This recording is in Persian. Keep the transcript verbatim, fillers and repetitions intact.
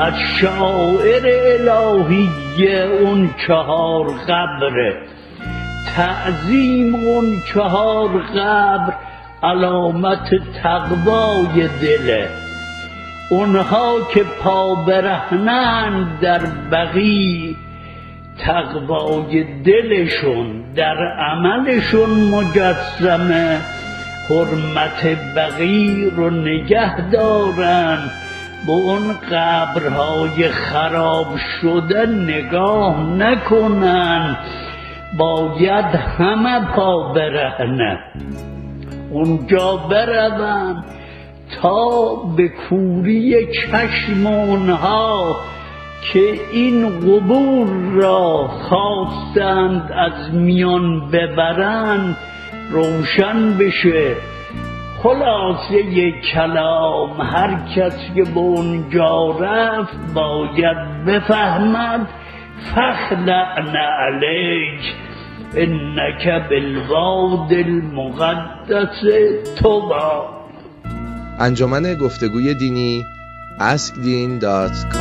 از شاعر الهیه اون چهار قبره. تعظیم اون چهار قبر علامت تقوای دله. اونها که پا برهنن در بقیع، تقوای دلشون در عملشون مجسمه. حرمت بقیع رو نگه دارن، به اون قبرهای خراب شده نگاه نکنن. باید همه پا برهنه اونجا بروند تا به کوری چشم اونها که این قبور را خواستند از میان ببرند روشن بشه. خلاصه کلام هر کس که به اونجا رفت باید بفهمد فخلعن علیک انک بالواد المقدس طوی. انجمن گفتگوی دینی اسک دین دات کام